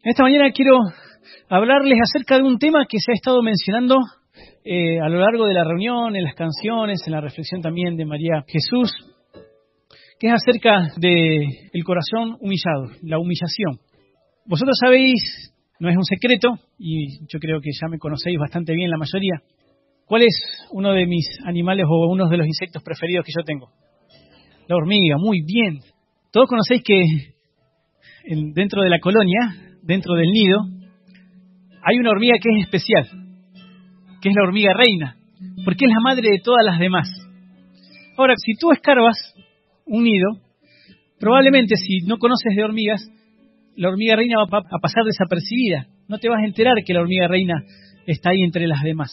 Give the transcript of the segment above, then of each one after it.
Esta mañana quiero hablarles acerca de un tema que se ha estado mencionando a lo largo de la reunión, en las canciones, en la reflexión también de María Jesús, que es acerca del corazón humillado, la humillación. Vosotros sabéis, no es un secreto, y yo creo que ya me conocéis bastante bien la mayoría, cuál es uno de mis animales o uno de los insectos preferidos que yo tengo. La hormiga, muy bien. Todos conocéis que dentro de la colonia, dentro del nido, hay una hormiga que es especial, que es la hormiga reina, porque es la madre de todas las demás. Ahora, si tú escarbas un nido, probablemente si no conoces de hormigas, la hormiga reina va a pasar desapercibida. No te vas a enterar que la hormiga reina está ahí entre las demás.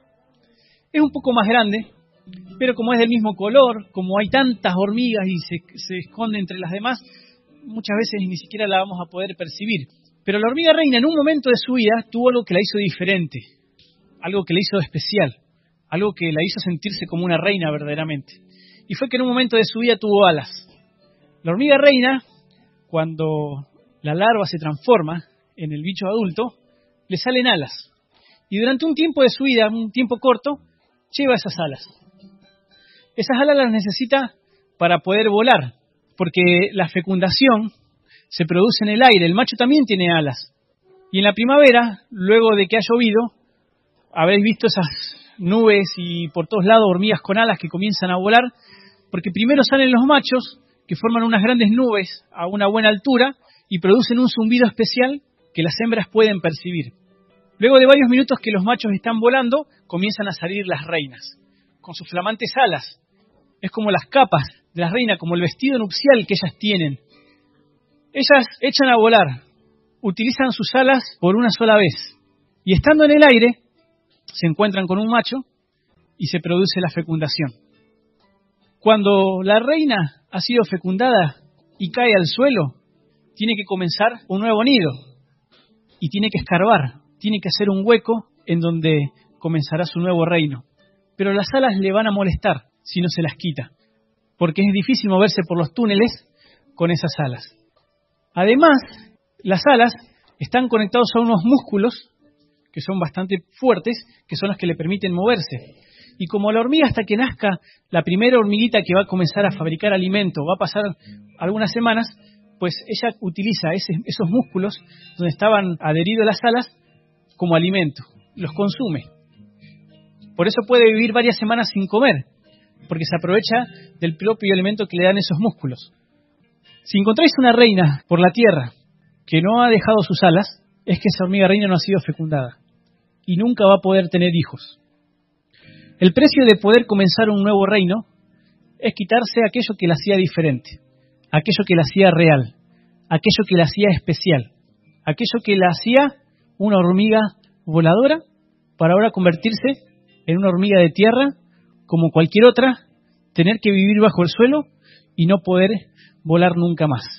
Es un poco más grande, pero como es del mismo color, como hay tantas hormigas y se esconde entre las demás, muchas veces ni siquiera la vamos a poder percibir. Pero la hormiga reina en un momento de su vida tuvo algo que la hizo diferente, algo que la hizo especial, algo que la hizo sentirse como una reina verdaderamente. Y fue que en un momento de su vida tuvo alas. La hormiga reina, cuando la larva se transforma en el bicho adulto, le salen alas. Y durante un tiempo de su vida, un tiempo corto, lleva esas alas. Esas alas las necesita para poder volar, porque la fecundación se produce en el aire. El macho también tiene alas. Y en la primavera, luego de que ha llovido, habréis visto esas nubes y por todos lados hormigas con alas que comienzan a volar, porque primero salen los machos, que forman unas grandes nubes a una buena altura y producen un zumbido especial que las hembras pueden percibir. Luego de varios minutos que los machos están volando, comienzan a salir las reinas, con sus flamantes alas. Es como las capas de las reinas, como el vestido nupcial que ellas tienen. Ellas echan a volar, utilizan sus alas por una sola vez, y estando en el aire, se encuentran con un macho y se produce la fecundación. Cuando la reina ha sido fecundada y cae al suelo, tiene que comenzar un nuevo nido, y tiene que escarbar, tiene que hacer un hueco en donde comenzará su nuevo reino. Pero las alas le van a molestar si no se las quita, porque es difícil moverse por los túneles con esas alas. Además, las alas están conectadas a unos músculos que son bastante fuertes, que son los que le permiten moverse. Y como la hormiga, hasta que nazca la primera hormiguita que va a comenzar a fabricar alimento, va a pasar algunas semanas, pues ella utiliza esos músculos donde estaban adheridos las alas como alimento, los consume. Por eso puede vivir varias semanas sin comer, porque se aprovecha del propio alimento que le dan esos músculos. Si encontráis una reina por la tierra que no ha dejado sus alas, es que esa hormiga reina no ha sido fecundada y nunca va a poder tener hijos. El precio de poder comenzar un nuevo reino es quitarse aquello que la hacía diferente, aquello que la hacía real, aquello que la hacía especial, aquello que la hacía una hormiga voladora para ahora convertirse en una hormiga de tierra como cualquier otra, tener que vivir bajo el suelo y no poder volar nunca más.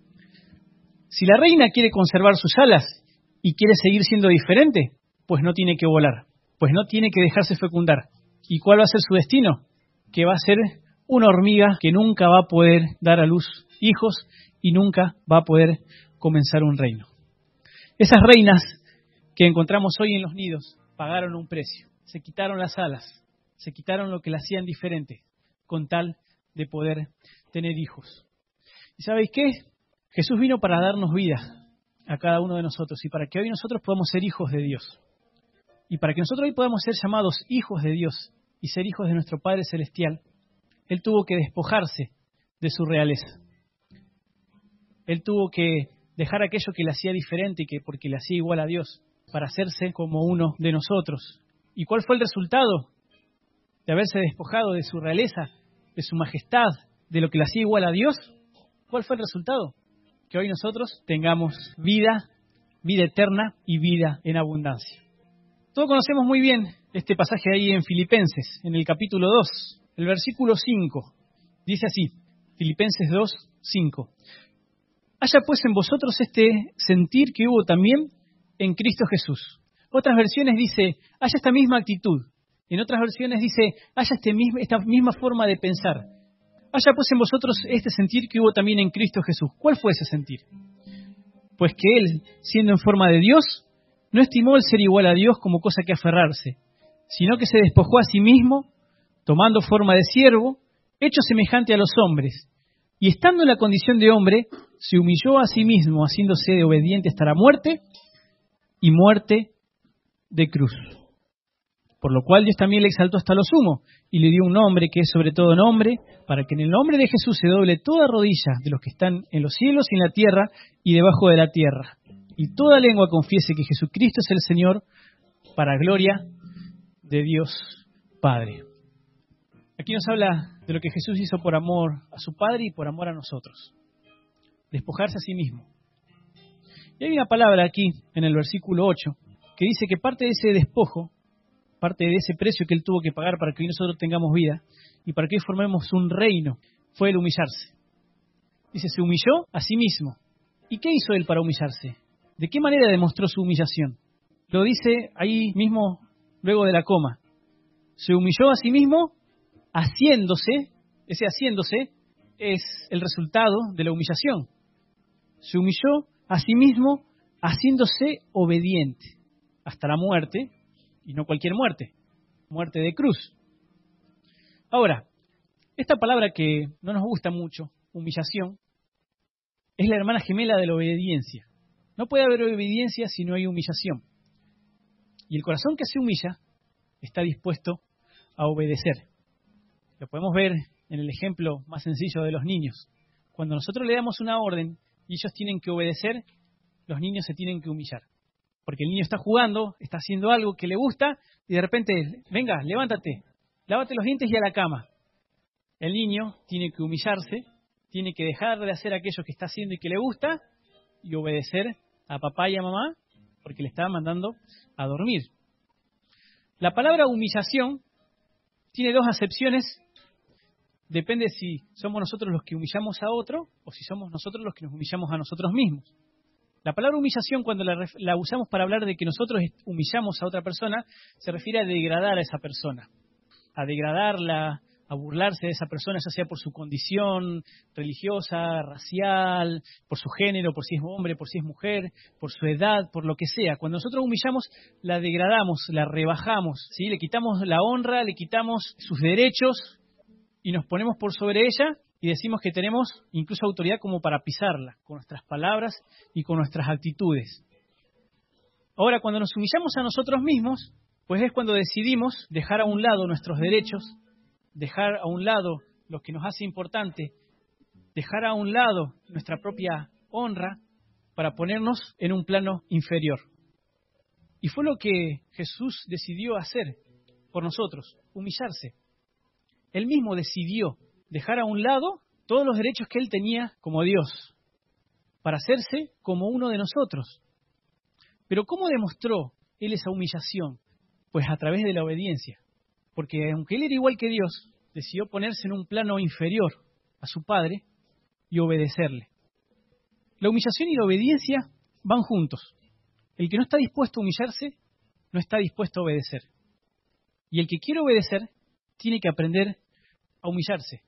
Si la reina quiere conservar sus alas y quiere seguir siendo diferente, pues no tiene que volar, pues no tiene que dejarse fecundar. ¿Y cuál va a ser su destino? Que va a ser una hormiga que nunca va a poder dar a luz hijos y nunca va a poder comenzar un reino. Esas reinas que encontramos hoy en los nidos pagaron un precio, se quitaron las alas, se quitaron lo que la hacían diferente, con tal de poder tener hijos. ¿Y sabéis qué? Jesús vino para darnos vida a cada uno de nosotros y para que hoy nosotros podamos ser hijos de Dios. Y para que nosotros hoy podamos ser llamados hijos de Dios y ser hijos de nuestro Padre Celestial, Él tuvo que despojarse de su realeza. Él tuvo que dejar aquello que le hacía diferente y que porque le hacía igual a Dios, para hacerse como uno de nosotros. ¿Y cuál fue el resultado de haberse despojado de su realeza, de su majestad, de lo que le hacía igual a Dios? ¿Cuál fue el resultado? Que hoy nosotros tengamos vida, vida eterna y vida en abundancia. Todos conocemos muy bien este pasaje ahí en Filipenses, en el capítulo 2, el versículo 5. Dice así, Filipenses 2, 5. Haya pues en vosotros este sentir que hubo también en Cristo Jesús. Otras versiones dice, haya esta misma actitud. En otras versiones dice, haya esta misma forma de pensar. Haya pues en vosotros este sentir que hubo también en Cristo Jesús. ¿Cuál fue ese sentir? Pues que Él, siendo en forma de Dios, no estimó el ser igual a Dios como cosa que aferrarse, sino que se despojó a sí mismo, tomando forma de siervo, hecho semejante a los hombres, y estando en la condición de hombre, se humilló a sí mismo, haciéndose obediente hasta la muerte, y muerte de cruz. Por lo cual Dios también le exaltó hasta lo sumo, y le dio un nombre que es sobre todo nombre, para que en el nombre de Jesús se doble toda rodilla de los que están en los cielos y en la tierra y debajo de la tierra, y toda lengua confiese que Jesucristo es el Señor, para gloria de Dios Padre. Aquí nos habla de lo que Jesús hizo por amor a su Padre y por amor a nosotros. Despojarse a sí mismo. Y hay una palabra aquí, en el versículo 8, que dice que parte de ese despojo, parte de ese precio que Él tuvo que pagar para que hoy nosotros tengamos vida y para que hoy formemos un reino, fue el humillarse. Dice, se humilló a sí mismo. ¿Y qué hizo Él para humillarse? ¿De qué manera demostró su humillación? Lo dice ahí mismo, luego de la coma. Se humilló a sí mismo haciéndose, ese haciéndose es el resultado de la humillación. Se humilló a sí mismo haciéndose obediente hasta la muerte, y no cualquier muerte, muerte de cruz. Ahora, esta palabra que no nos gusta mucho, humillación, es la hermana gemela de la obediencia. No puede haber obediencia si no hay humillación. Y el corazón que se humilla está dispuesto a obedecer. Lo podemos ver en el ejemplo más sencillo de los niños. Cuando nosotros le damos una orden y ellos tienen que obedecer, los niños se tienen que humillar. Porque el niño está jugando, está haciendo algo que le gusta y de repente, venga, levántate, lávate los dientes y a la cama. El niño tiene que humillarse, tiene que dejar de hacer aquello que está haciendo y que le gusta y obedecer a papá y a mamá porque le está mandando a dormir. La palabra humillación tiene dos acepciones. Depende si somos nosotros los que humillamos a otro o si somos nosotros los que nos humillamos a nosotros mismos. La palabra humillación, cuando la usamos para hablar de que nosotros humillamos a otra persona, se refiere a degradar a esa persona, a degradarla, a burlarse de esa persona, ya sea por su condición religiosa, racial, por su género, por si es hombre, por si es mujer, por su edad, por lo que sea. Cuando nosotros humillamos, la degradamos, la rebajamos, ¿sí? Le quitamos la honra, le quitamos sus derechos y nos ponemos por sobre ella y decimos que tenemos incluso autoridad como para pisarla, con nuestras palabras y con nuestras actitudes. Ahora, cuando nos humillamos a nosotros mismos, pues es cuando decidimos dejar a un lado nuestros derechos, dejar a un lado lo que nos hace importante, dejar a un lado nuestra propia honra para ponernos en un plano inferior. Y fue lo que Jesús decidió hacer por nosotros, humillarse. Él mismo decidió dejar a un lado todos los derechos que Él tenía como Dios, para hacerse como uno de nosotros. Pero ¿cómo demostró Él esa humillación? Pues a través de la obediencia. Porque aunque Él era igual que Dios, decidió ponerse en un plano inferior a su Padre y obedecerle. La humillación y la obediencia van juntos. El que no está dispuesto a humillarse, no está dispuesto a obedecer. Y el que quiere obedecer, tiene que aprender a humillarse.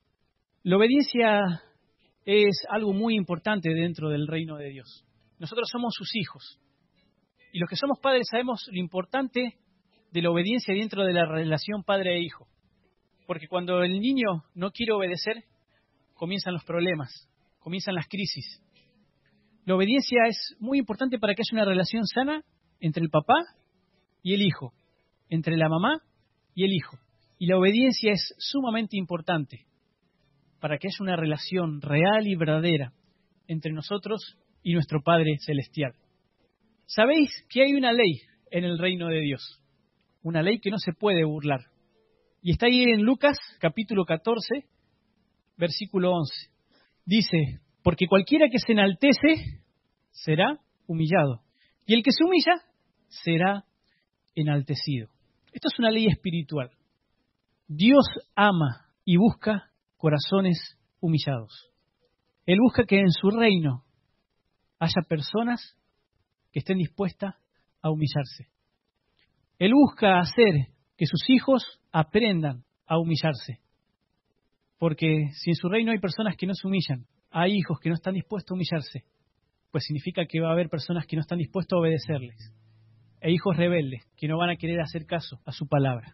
La obediencia es algo muy importante dentro del reino de Dios. Nosotros somos sus hijos. Y los que somos padres sabemos lo importante de la obediencia dentro de la relación padre e hijo. Porque cuando el niño no quiere obedecer, comienzan los problemas, comienzan las crisis. La obediencia es muy importante para que haya una relación sana entre el papá y el hijo, entre la mamá y el hijo. Y la obediencia es sumamente importante para que haya una relación real y verdadera entre nosotros y nuestro Padre Celestial. ¿Sabéis que hay una ley en el reino de Dios? Una ley que no se puede burlar. Y está ahí en Lucas, capítulo 14, versículo 11. Dice, porque cualquiera que se enaltece será humillado, y el que se humilla será enaltecido. Esto es una ley espiritual. Dios ama y busca corazones humillados. Él busca que en su reino haya personas que estén dispuestas a humillarse. Él busca hacer que sus hijos aprendan a humillarse. Porque si en su reino hay personas que no se humillan, hay hijos que no están dispuestos a humillarse, pues significa que va a haber personas que no están dispuestos a obedecerles, e hijos rebeldes que no van a querer hacer caso a su palabra.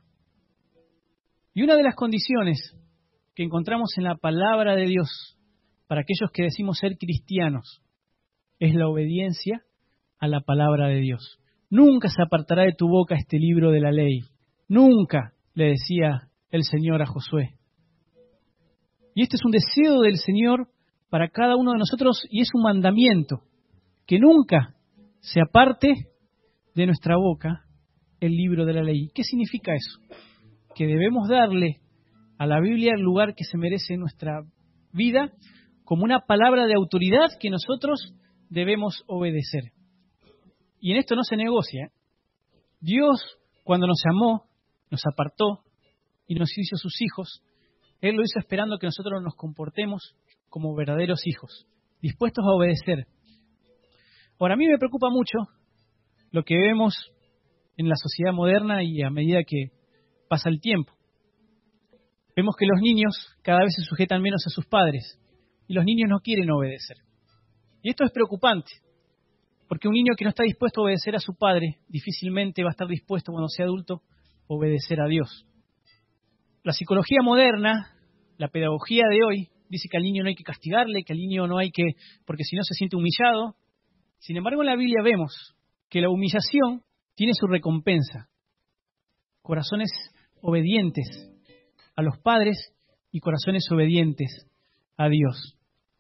Y una de las condiciones que encontramos en la palabra de Dios para aquellos que decimos ser cristianos es la obediencia a la palabra de Dios. Nunca se apartará de tu boca este libro de la ley. Nunca, le decía el Señor a Josué. Y este es un deseo del Señor para cada uno de nosotros y es un mandamiento, que nunca se aparte de nuestra boca el libro de la ley. ¿Qué significa eso? Que debemos darle a la Biblia el lugar que se merece en nuestra vida como una palabra de autoridad que nosotros debemos obedecer. Y en esto no se negocia. Dios, cuando nos amó, nos apartó y nos hizo sus hijos, Él lo hizo esperando que nosotros nos comportemos como verdaderos hijos, dispuestos a obedecer. Ahora, a mí me preocupa mucho lo que vemos en la sociedad moderna y a medida que pasa el tiempo. Vemos que los niños cada vez se sujetan menos a sus padres y los niños no quieren obedecer. Y esto es preocupante, porque un niño que no está dispuesto a obedecer a su padre difícilmente va a estar dispuesto cuando sea adulto a obedecer a Dios. La psicología moderna, la pedagogía de hoy, dice que al niño no hay que castigarle, que al niño no hay que, porque si no se siente humillado. Sin embargo, en la Biblia vemos que la humillación tiene su recompensa. Corazones obedientes a los padres y corazones obedientes a Dios.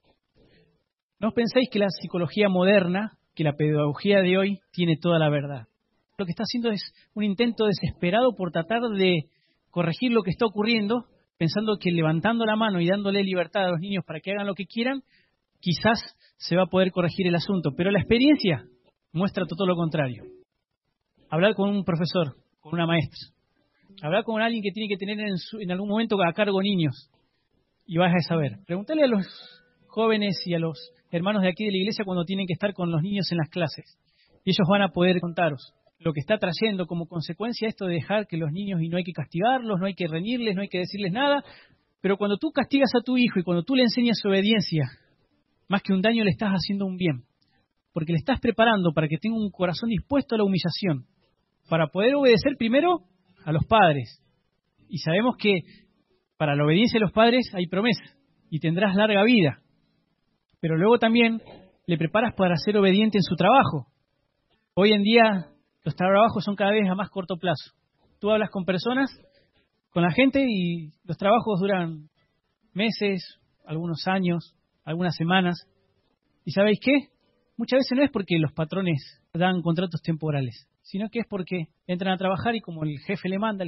No os penséis que la psicología moderna, que la pedagogía de hoy tiene toda la verdad. Lo que está haciendo es un intento desesperado por tratar de corregir lo que está ocurriendo, pensando que levantando la mano y dándole libertad a los niños para que hagan lo que quieran, quizás se va a poder corregir el asunto. Pero la experiencia muestra todo lo contrario. Hablar con un profesor, con una maestra, hablar con alguien que tiene que tener en algún momento a cargo niños, y vas a saber. Preguntale a los jóvenes y a los hermanos de aquí de la iglesia cuando tienen que estar con los niños en las clases. Y ellos van a poder contaros lo que está trayendo como consecuencia esto de dejar que los niños, y no hay que castigarlos, no hay que reñirles, no hay que decirles nada, pero cuando tú castigas a tu hijo y cuando tú le enseñas obediencia, más que un daño le estás haciendo un bien, porque le estás preparando para que tenga un corazón dispuesto a la humillación, para poder obedecer primero a los padres. Y sabemos que para la obediencia a los padres hay promesa y tendrás larga vida, pero luego también le preparas para ser obediente en su trabajo. Hoy en día los trabajos son cada vez a más corto plazo. Tú hablas con personas, con la gente, y los trabajos duran meses, algunos años, algunas semanas. ¿Y sabéis qué? Muchas veces no es porque los patrones dan contratos temporales, sino que es porque entran a trabajar y como el jefe le manda,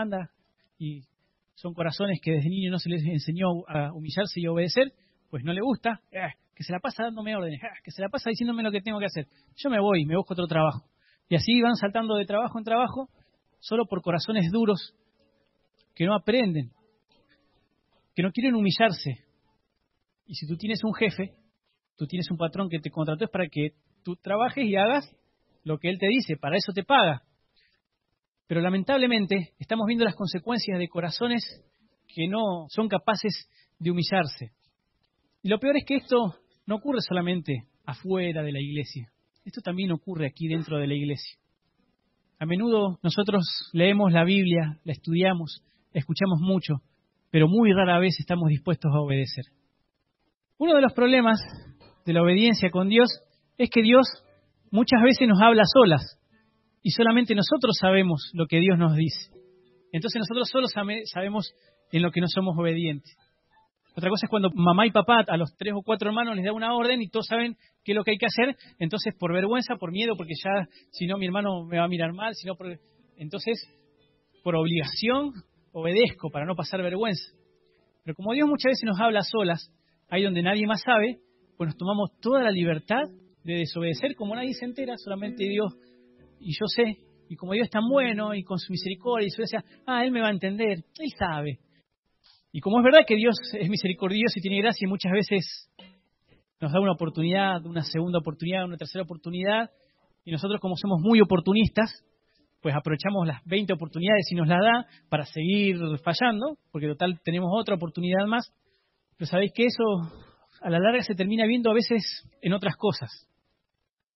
y son corazones que desde niño no se les enseñó a humillarse y a obedecer, pues no le gusta, que se la pasa dándome órdenes, que se la pasa diciéndome lo que tengo que hacer. Yo me voy, me busco otro trabajo. Y así van saltando de trabajo en trabajo, solo por corazones duros que no aprenden, que no quieren humillarse. Y si tú tienes un jefe, tú tienes un patrón que te contrató, es para que tú trabajes y hagas lo que él te dice, para eso te paga. Pero lamentablemente estamos viendo las consecuencias de corazones que no son capaces de humillarse. Y lo peor es que esto no ocurre solamente afuera de la iglesia. Esto también ocurre aquí dentro de la iglesia. A menudo nosotros leemos la Biblia, la estudiamos, la escuchamos mucho, pero muy rara vez estamos dispuestos a obedecer. Uno de los problemas de la obediencia con Dios es que Dios muchas veces nos habla a solas y solamente nosotros sabemos lo que Dios nos dice. Entonces nosotros solo sabemos en lo que no somos obedientes. Otra cosa es cuando mamá y papá a los 3 o 4 hermanos les da una orden y todos saben qué es lo que hay que hacer, entonces por vergüenza, por miedo, porque ya si no mi hermano me va a mirar mal, entonces por obligación obedezco para no pasar vergüenza. Pero como Dios muchas veces nos habla a solas, ahí donde nadie más sabe, pues nos tomamos toda la libertad de desobedecer, como nadie se entera, solamente Dios y yo sé, y como Dios es tan bueno y con su misericordia y su gracia, Él me va a entender, Él sabe. Y como es verdad que Dios es misericordioso y tiene gracia y muchas veces nos da una oportunidad, una segunda oportunidad, una tercera oportunidad, y nosotros como somos muy oportunistas, pues aprovechamos las 20 oportunidades y nos las da para seguir fallando, porque total tenemos otra oportunidad más. Pero sabéis que eso a la larga se termina viendo a veces en otras cosas.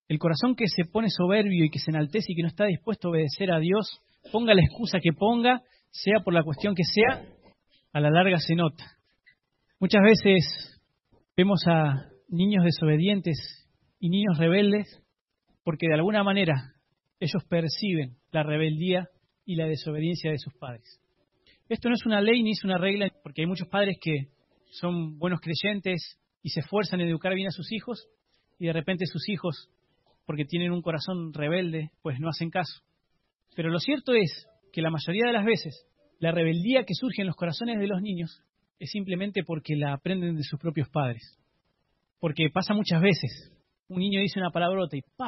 El corazón que se pone soberbio y que se enaltece y que no está dispuesto a obedecer a Dios, ponga la excusa que ponga, sea por la cuestión que sea, a la larga se nota. Muchas veces vemos a niños desobedientes y niños rebeldes porque de alguna manera ellos perciben la rebeldía y la desobediencia de sus padres. Esto no es una ley ni es una regla, porque hay muchos padres que son buenos creyentes y se esfuerzan en educar bien a sus hijos y de repente sus hijos, porque tienen un corazón rebelde, pues no hacen caso. Pero lo cierto es que la mayoría de las veces la rebeldía que surge en los corazones de los niños es simplemente porque la aprenden de sus propios padres. Porque pasa muchas veces, un niño dice una palabrota y ¡pah!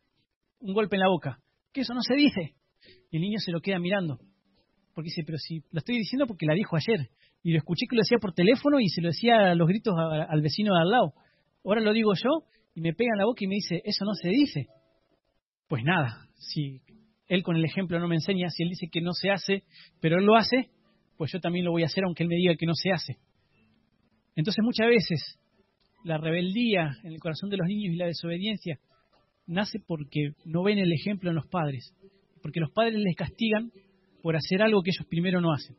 Un golpe en la boca. Que eso no se dice. Y el niño se lo queda mirando. Porque dice, pero si lo estoy diciendo porque la dijo ayer. Y lo escuché que lo decía por teléfono y se lo decía a los gritos al vecino de al lado. Ahora lo digo yo y me pega en la boca y me dice, eso no se dice. Pues nada, si él con el ejemplo no me enseña, si él dice que no se hace, pero él lo hace, pues yo también lo voy a hacer aunque él me diga que no se hace. Entonces muchas veces la rebeldía en el corazón de los niños y la desobediencia nace porque no ven el ejemplo en los padres, porque los padres les castigan por hacer algo que ellos primero no hacen.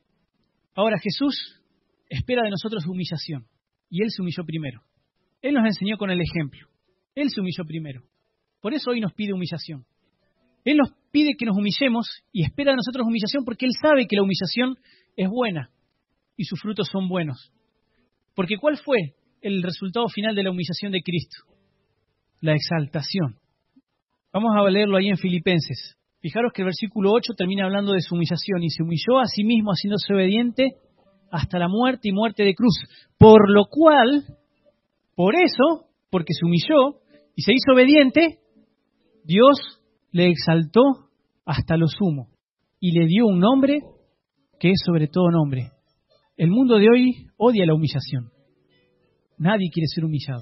Ahora Jesús espera de nosotros humillación, y Él se humilló primero. Él nos enseñó con el ejemplo. Él se humilló primero. Por eso hoy nos pide humillación. Él nos pide que nos humillemos y espera de nosotros humillación porque Él sabe que la humillación es buena y sus frutos son buenos. Porque ¿cuál fue el resultado final de la humillación de Cristo? La exaltación. Vamos a leerlo ahí en Filipenses. Fijaros que el versículo 8 termina hablando de su humillación. Y se humilló a sí mismo haciéndose obediente hasta la muerte y muerte de cruz. Por lo cual, por eso, porque se humilló y se hizo obediente, Dios le exaltó hasta lo sumo y le dio un nombre que es sobre todo nombre. El mundo de hoy odia la humillación. Nadie quiere ser humillado.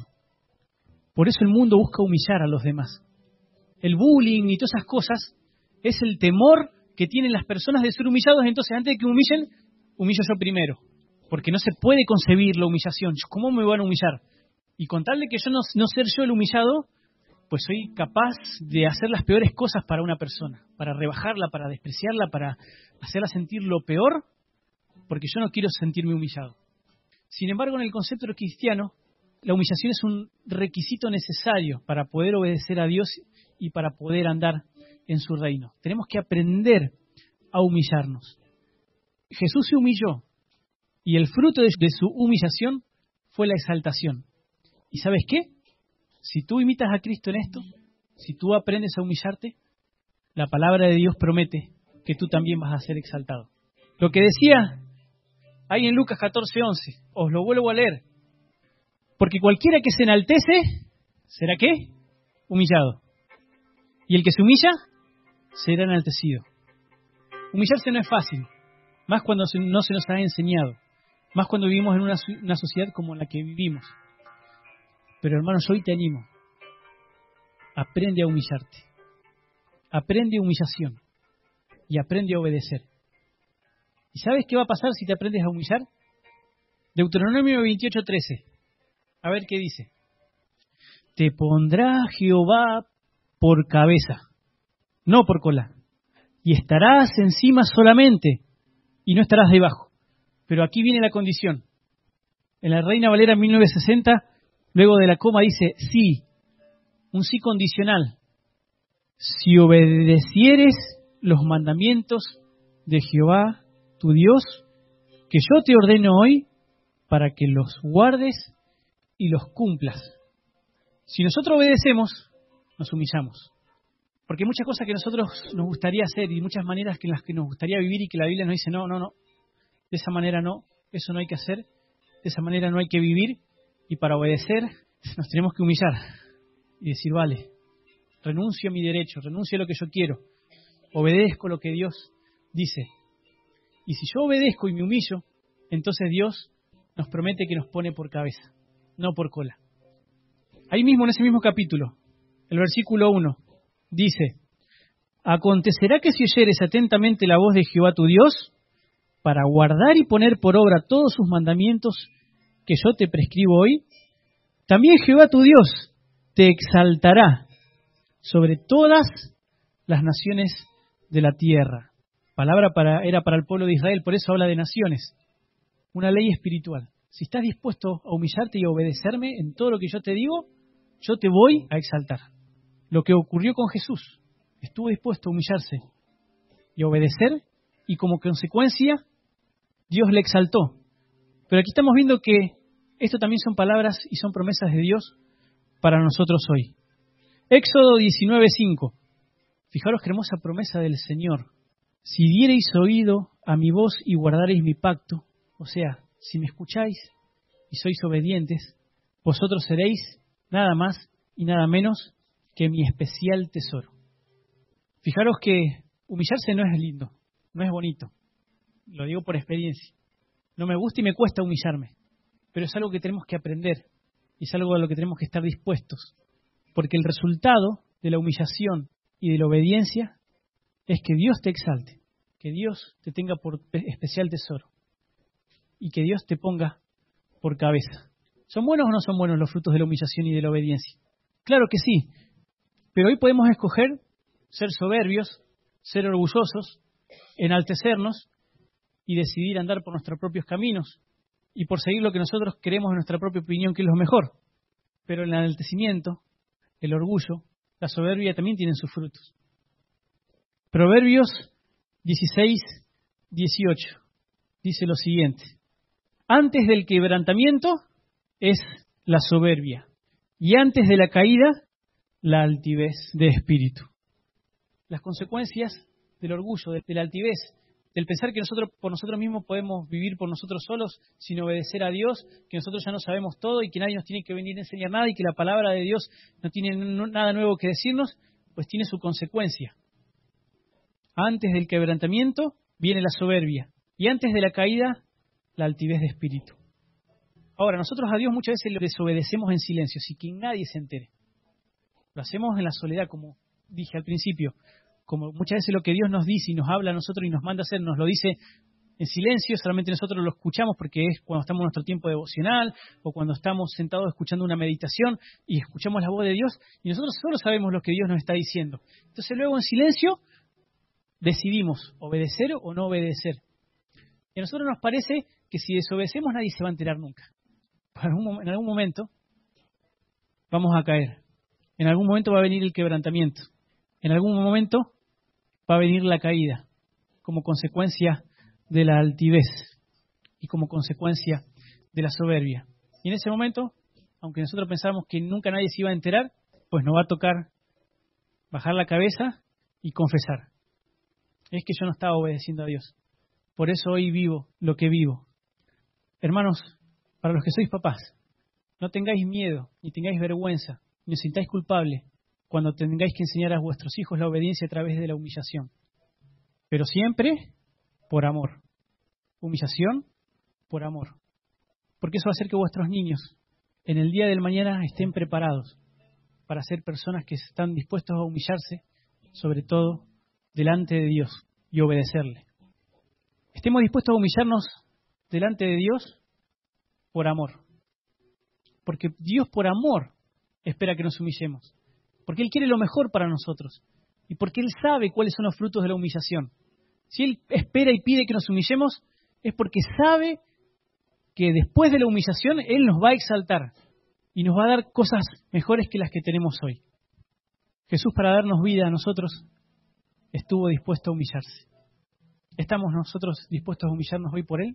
Por eso el mundo busca humillar a los demás. El bullying y todas esas cosas es el temor que tienen las personas de ser humillados. Entonces, antes de que me humillen, humillo yo primero. Porque no se puede concebir la humillación. ¿Cómo me van a humillar? Y con tal de que yo no ser yo el humillado, pues soy capaz de hacer las peores cosas para una persona. Para rebajarla, para despreciarla, para hacerla sentir lo peor, porque yo no quiero sentirme humillado. Sin embargo, en el concepto cristiano, la humillación es un requisito necesario para poder obedecer a Dios y para poder andar en su reino. Tenemos que aprender a humillarnos. Jesús se humilló y el fruto de su humillación fue la exaltación. ¿Y sabes qué? Si tú imitas a Cristo en esto, si tú aprendes a humillarte, la palabra de Dios promete que tú también vas a ser exaltado. Lo que decía ahí en Lucas 14:11, os lo vuelvo a leer. Porque cualquiera que se enaltece, ¿será qué? Humillado. Y el que se humilla, será enaltecido. Humillarse no es fácil, más cuando no se nos ha enseñado, más cuando vivimos en una sociedad como la que vivimos. Pero hermanos, hoy te animo. Aprende a humillarte. Aprende humillación. Y aprende a obedecer. ¿Y sabes qué va a pasar si te aprendes a humillar? Deuteronomio 28:13. A ver qué dice. Te pondrá Jehová por cabeza, no por cola. Y estarás encima solamente, y no estarás debajo. Pero aquí viene la condición. En la Reina Valera 1960, luego de la coma dice, sí, un sí condicional. Si obedecieres los mandamientos de Jehová, tu Dios, que yo te ordeno hoy, para que los guardes y los cumplas. Si nosotros obedecemos, nos humillamos. Porque hay muchas cosas que nosotros nos gustaría hacer y muchas maneras en las que nos gustaría vivir y que la Biblia nos dice, no, de esa manera no, eso no hay que hacer, de esa manera no hay que vivir. Y para obedecer nos tenemos que humillar y decir, vale, renuncio a mi derecho, renuncio a lo que yo quiero, obedezco lo que Dios dice. Y si yo obedezco y me humillo, entonces Dios nos promete que nos pone por cabeza, no por cola. Ahí mismo, en ese mismo capítulo, el versículo 1, dice, acontecerá que si oyeres atentamente la voz de Jehová tu Dios, para guardar y poner por obra todos sus mandamientos que yo te prescribo hoy, también Jehová tu Dios te exaltará sobre todas las naciones de la tierra. Palabra era para el pueblo de Israel, por eso habla de naciones. Una ley espiritual. Si estás dispuesto a humillarte y a obedecerme en todo lo que yo te digo, yo te voy a exaltar. Lo que ocurrió con Jesús, estuvo dispuesto a humillarse y a obedecer, y como consecuencia, Dios le exaltó. Pero aquí estamos viendo que esto también son palabras y son promesas de Dios para nosotros hoy. Éxodo 19:5. Fijaros qué hermosa promesa del Señor. Si diereis oído a mi voz y guardareis mi pacto, o sea, si me escucháis y sois obedientes, vosotros seréis nada más y nada menos que mi especial tesoro. Fijaros que humillarse no es lindo, no es bonito. Lo digo por experiencia. No me gusta y me cuesta humillarme, pero es algo que tenemos que aprender y es algo a lo que tenemos que estar dispuestos. Porque el resultado de la humillación y de la obediencia es que Dios te exalte, que Dios te tenga por especial tesoro y que Dios te ponga por cabeza. ¿Son buenos o no son buenos los frutos de la humillación y de la obediencia? Claro que sí, pero hoy podemos escoger ser soberbios, ser orgullosos, enaltecernos y decidir andar por nuestros propios caminos y por seguir lo que nosotros queremos en nuestra propia opinión que es lo mejor. Pero el enaltecimiento, el orgullo, la soberbia también tienen sus frutos. Proverbios 16:18 dice lo siguiente: antes del quebrantamiento es la soberbia, y antes de la caída, la altivez de espíritu. Las consecuencias del orgullo, de la altivez, del pensar que nosotros por nosotros mismos podemos vivir por nosotros solos sin obedecer a Dios, que nosotros ya no sabemos todo y que nadie nos tiene que venir a enseñar nada y que la palabra de Dios no tiene nada nuevo que decirnos, pues tiene su consecuencia. Antes del quebrantamiento viene la soberbia y antes de la caída, la altivez de espíritu. Ahora, nosotros a Dios muchas veces le desobedecemos en silencio, sin que nadie se entere. Lo hacemos en la soledad, como dije al principio. Como muchas veces lo que Dios nos dice y nos habla a nosotros y nos manda a hacer, nos lo dice en silencio, solamente nosotros lo escuchamos porque es cuando estamos en nuestro tiempo devocional o cuando estamos sentados escuchando una meditación y escuchamos la voz de Dios y nosotros solo sabemos lo que Dios nos está diciendo. Entonces luego en silencio decidimos obedecer o no obedecer. Y a nosotros nos parece que si desobedecemos nadie se va a enterar nunca. En algún momento vamos a caer. En algún momento va a venir el quebrantamiento. En algún momento va a venir la caída como consecuencia de la altivez y como consecuencia de la soberbia. Y en ese momento, aunque nosotros pensábamos que nunca nadie se iba a enterar, pues nos va a tocar bajar la cabeza y confesar. Es que yo no estaba obedeciendo a Dios. Por eso hoy vivo lo que vivo. Hermanos, para los que sois papás, no tengáis miedo, ni tengáis vergüenza, ni os sintáis culpable cuando tengáis que enseñar a vuestros hijos la obediencia a través de la humillación. Pero siempre por amor. Humillación por amor. Porque eso va a hacer que vuestros niños en el día del mañana estén preparados para ser personas que están dispuestos a humillarse, sobre todo delante de Dios, y obedecerle. Estemos dispuestos a humillarnos delante de Dios por amor. Porque Dios por amor espera que nos humillemos. Porque Él quiere lo mejor para nosotros. Y porque Él sabe cuáles son los frutos de la humillación. Si Él espera y pide que nos humillemos, es porque sabe que después de la humillación Él nos va a exaltar y nos va a dar cosas mejores que las que tenemos hoy. Jesús, para darnos vida a nosotros, estuvo dispuesto a humillarse. ¿Estamos nosotros dispuestos a humillarnos hoy por Él?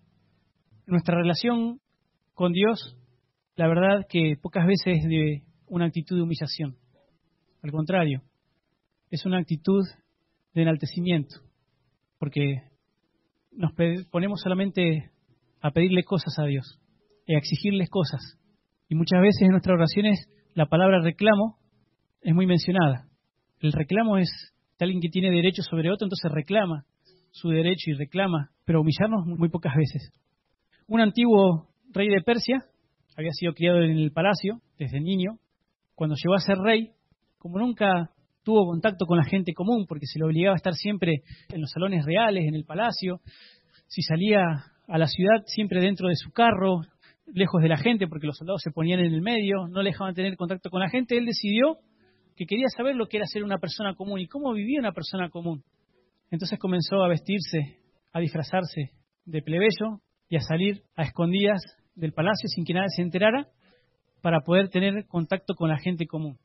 Nuestra relación con Dios, la verdad que pocas veces es de una actitud de humillación. Al contrario, es una actitud de enaltecimiento, porque nos ponemos solamente a pedirle cosas a Dios, y a exigirles cosas. Y muchas veces en nuestras oraciones la palabra reclamo es muy mencionada. El reclamo es de alguien que tiene derecho sobre otro, entonces reclama su derecho y reclama, pero humillarnos muy pocas veces. Un antiguo rey de Persia había sido criado en el palacio desde niño. Cuando llegó a ser rey, como nunca tuvo contacto con la gente común, porque se le obligaba a estar siempre en los salones reales, en el palacio, si salía a la ciudad siempre dentro de su carro, lejos de la gente, porque los soldados se ponían en el medio, no le dejaban tener contacto con la gente, él decidió que quería saber lo que era ser una persona común y cómo vivía una persona común. Entonces comenzó a vestirse, a disfrazarse de plebeyo y a salir a escondidas del palacio sin que nadie se enterara para poder tener contacto con la gente común.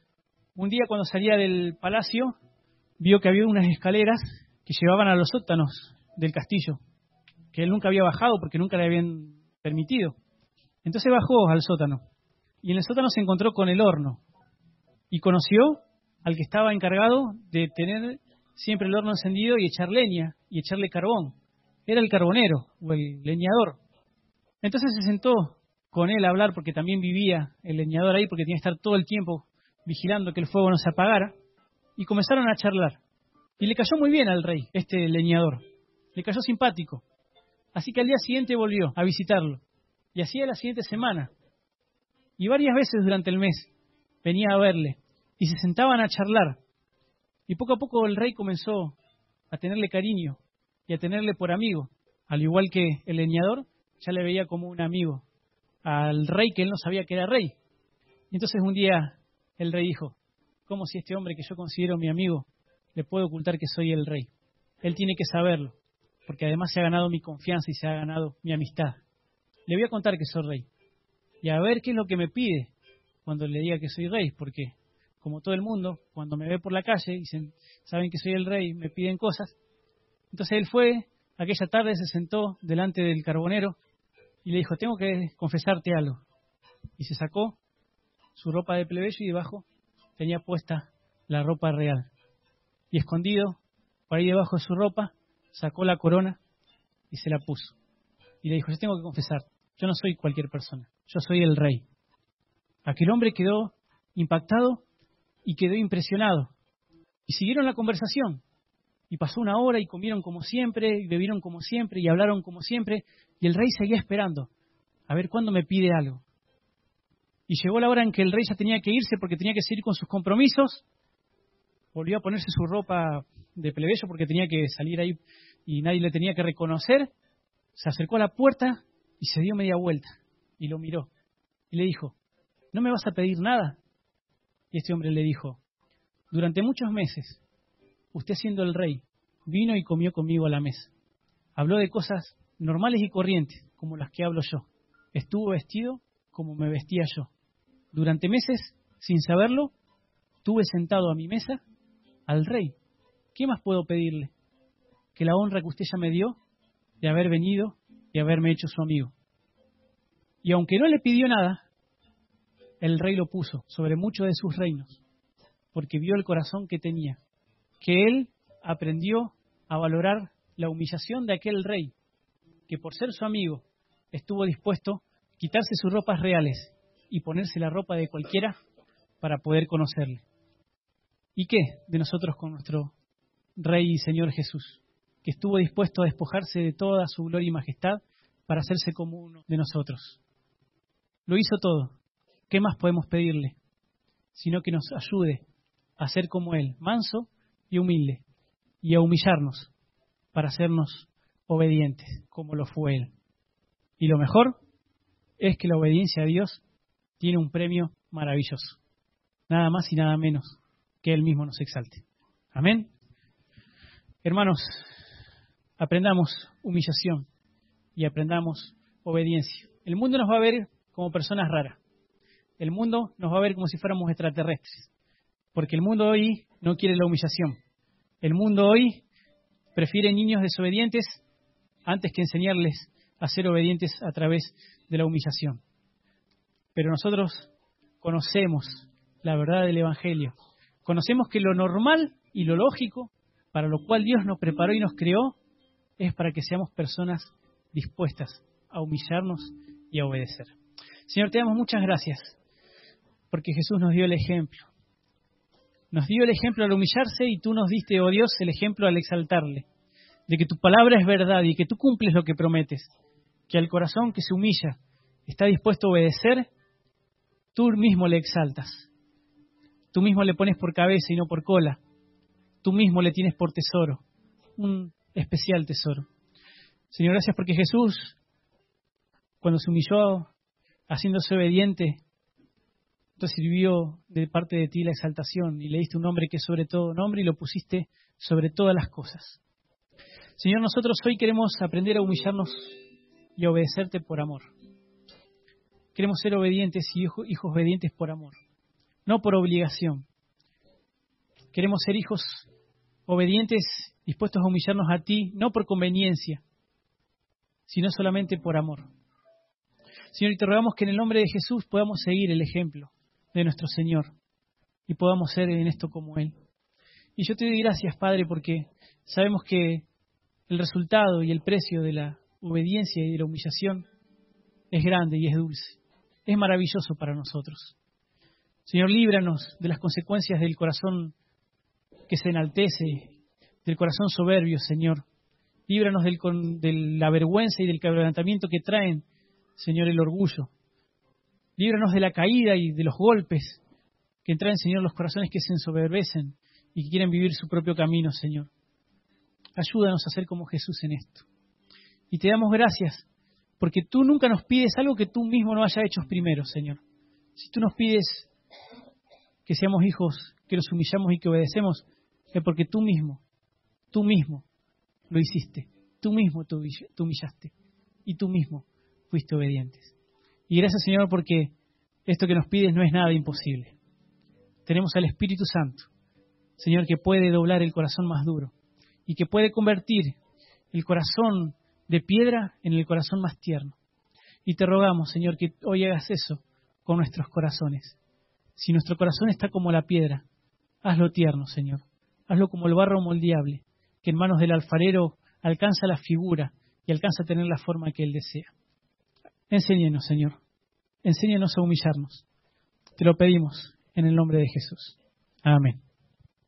Un día cuando salía del palacio vio que había unas escaleras que llevaban a los sótanos del castillo, que él nunca había bajado porque nunca le habían permitido. Entonces bajó al sótano y en el sótano se encontró con el horno y conoció al que estaba encargado de tener siempre el horno encendido y echar leña y echarle carbón. Era el carbonero o el leñador. Entonces se sentó con él a hablar porque también vivía el leñador ahí porque tenía que estar todo el tiempo vigilando que el fuego no se apagara y comenzaron a charlar. Y le cayó muy bien al rey, este leñador. Le cayó simpático. Así que al día siguiente volvió a visitarlo. Y así a la siguiente semana. Y varias veces durante el mes venía a verle y se sentaban a charlar. Y poco a poco el rey comenzó a tenerle cariño y a tenerle por amigo. Al igual que el leñador ya le veía como un amigo al rey que él no sabía que era rey. Y entonces un día el rey dijo, ¿cómo si este hombre que yo considero mi amigo le puedo ocultar que soy el rey? Él tiene que saberlo, porque además se ha ganado mi confianza y se ha ganado mi amistad. Le voy a contar que soy rey y a ver qué es lo que me pide cuando le diga que soy rey, porque como todo el mundo, cuando me ve por la calle y saben que soy el rey, me piden cosas. Entonces él fue, aquella tarde se sentó delante del carbonero y le dijo, tengo que confesarte algo. Y se sacó su ropa de plebeyo y debajo tenía puesta la ropa real. Y escondido, por ahí debajo de su ropa, sacó la corona y se la puso. Y le dijo, yo tengo que confesar, yo no soy cualquier persona, yo soy el rey. Aquel hombre quedó impactado y quedó impresionado. Y siguieron la conversación. Y pasó una hora y comieron como siempre, y bebieron como siempre, y hablaron como siempre. Y el rey seguía esperando, a ver cuándo me pide algo. Y llegó la hora en que el rey ya tenía que irse porque tenía que seguir con sus compromisos. Volvió a ponerse su ropa de plebeyo porque tenía que salir ahí y nadie le tenía que reconocer. Se acercó a la puerta y se dio media vuelta y lo miró. Y le dijo, ¿no me vas a pedir nada? Y este hombre le dijo, durante muchos meses, usted siendo el rey, vino y comió conmigo a la mesa. Habló de cosas normales y corrientes, como las que hablo yo. Estuvo vestido como me vestía yo. Durante meses, sin saberlo, tuve sentado a mi mesa al rey. ¿Qué más puedo pedirle? Que la honra que usted ya me dio de haber venido y haberme hecho su amigo. Y aunque no le pidió nada, el rey lo puso sobre muchos de sus reinos, porque vio el corazón que tenía, que él aprendió a valorar la humillación de aquel rey, que por ser su amigo estuvo dispuesto a quitarse sus ropas reales y ponerse la ropa de cualquiera para poder conocerle. ¿Y qué de nosotros con nuestro Rey y Señor Jesús, que estuvo dispuesto a despojarse de toda su gloria y majestad para hacerse como uno de nosotros? Lo hizo todo. ¿Qué más podemos pedirle? Sino que nos ayude a ser como Él, manso y humilde, y a humillarnos para hacernos obedientes, como lo fue Él. Y lo mejor es que la obediencia a Dios tiene un premio maravilloso. Nada más y nada menos que Él mismo nos exalte. Amén. Hermanos, aprendamos humillación y aprendamos obediencia. El mundo nos va a ver como personas raras. El mundo nos va a ver como si fuéramos extraterrestres. Porque el mundo hoy no quiere la humillación. El mundo hoy prefiere niños desobedientes antes que enseñarles a ser obedientes a través de la humillación. Pero nosotros conocemos la verdad del Evangelio. Conocemos que lo normal y lo lógico, para lo cual Dios nos preparó y nos creó, es para que seamos personas dispuestas a humillarnos y a obedecer. Señor, te damos muchas gracias, porque Jesús nos dio el ejemplo. Nos dio el ejemplo al humillarse y tú nos diste, oh Dios, el ejemplo al exaltarle. De que tu palabra es verdad y que tú cumples lo que prometes. Que al corazón que se humilla está dispuesto a obedecer, tú mismo le exaltas. Tú mismo le pones por cabeza y no por cola. Tú mismo le tienes por tesoro, un especial tesoro. Señor, gracias porque Jesús, cuando se humilló haciéndose obediente, recibió de parte de ti la exaltación y le diste un nombre que es sobre todo nombre y lo pusiste sobre todas las cosas. Señor, nosotros hoy queremos aprender a humillarnos y a obedecerte por amor. Queremos ser obedientes y hijos obedientes por amor, no por obligación. Queremos ser hijos obedientes, dispuestos a humillarnos a ti, no por conveniencia, sino solamente por amor. Señor, y te rogamos que en el nombre de Jesús podamos seguir el ejemplo de nuestro Señor y podamos ser en esto como Él. Y yo te doy gracias, Padre, porque sabemos que el resultado y el precio de la obediencia y de la humillación es grande y es dulce. Es maravilloso para nosotros. Señor, líbranos de las consecuencias del corazón que se enaltece, del corazón soberbio, Señor. Líbranos de la vergüenza y del quebrantamiento que traen, Señor, el orgullo. Líbranos de la caída y de los golpes que traen, Señor, los corazones que se ensoberbecen y que quieren vivir su propio camino, Señor. Ayúdanos a ser como Jesús en esto. Y te damos gracias porque tú nunca nos pides algo que tú mismo no hayas hecho primero, Señor. Si tú nos pides que seamos hijos, que nos humillamos y que obedecemos, es porque tú mismo lo hiciste. Tú mismo te humillaste y tú mismo fuiste obediente. Y gracias, Señor, porque esto que nos pides no es nada imposible. Tenemos al Espíritu Santo, Señor, que puede doblar el corazón más duro y que puede convertir el corazón de piedra en el corazón más tierno. Y te rogamos, Señor, que hoy hagas eso con nuestros corazones. Si nuestro corazón está como la piedra, hazlo tierno, Señor. Hazlo como el barro moldeable, que en manos del alfarero alcanza la figura y alcanza a tener la forma que Él desea. Enséñanos, Señor. Enséñanos a humillarnos. Te lo pedimos en el nombre de Jesús. Amén.